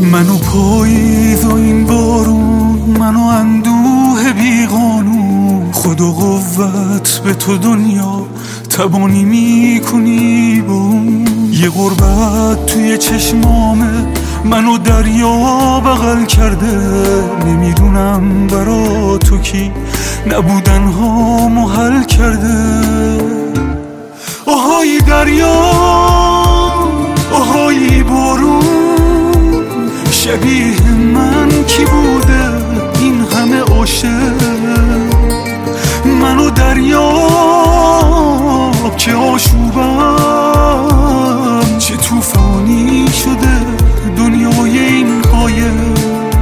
منو پاییز و این بارون، منو اندوه بیقانون. خود و قوت به تو دنیا تبانی میکنی بون. یه غربت توی چشمامه منو دریا بغل کرده. نمیدونم برا تو کی نبودن ها محل کرده. آهای دریا، آهای بارون، شبیه من کی بوده این همه عاشق؟ منو دریا که آشوبم، چه طوفانی شده دنیای این قایق.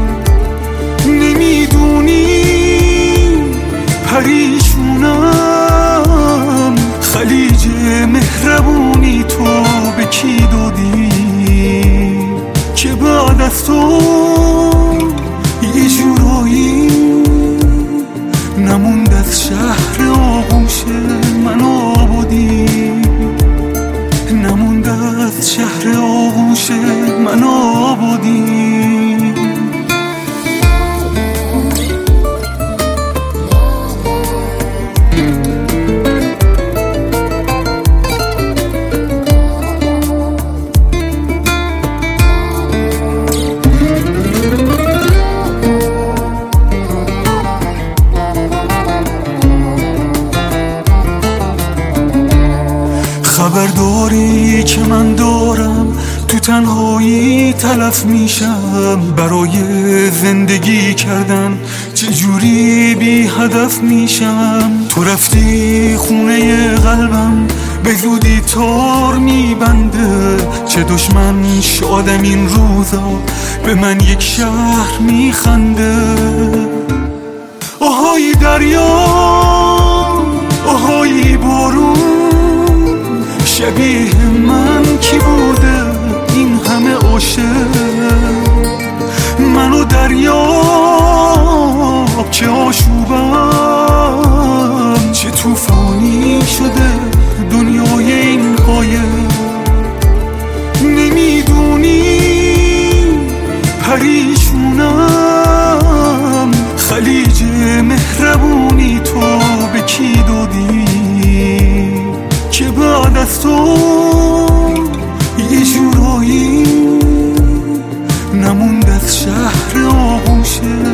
نمیدونی پریشونم، خلیج مهربونی تو به کی دادی که بعد از تو یه جورایی نموند از شهر آغوش من آبادی. نموند از شهر آغوش من آبادی. خبر داری که من دارم تو تنهایی تلف میشم. برای زندگی کردن چجوری بی هدف میشم. تو رفتی خونه قلبم به زودی تار میبنده. چه دشمن شادم این روزا به من یک شهر میخنده. آهای دریا، آهای بارون، شبیه من کی بوده این همه عاشق؟ منو دریا که آشوبم، چه طوفانی شده دنیای این قایق. نمیدونی پریشونم، خلیج مهربونی تو به کی دادی که بعد از تو یه جورایی نموند از شهر آغوش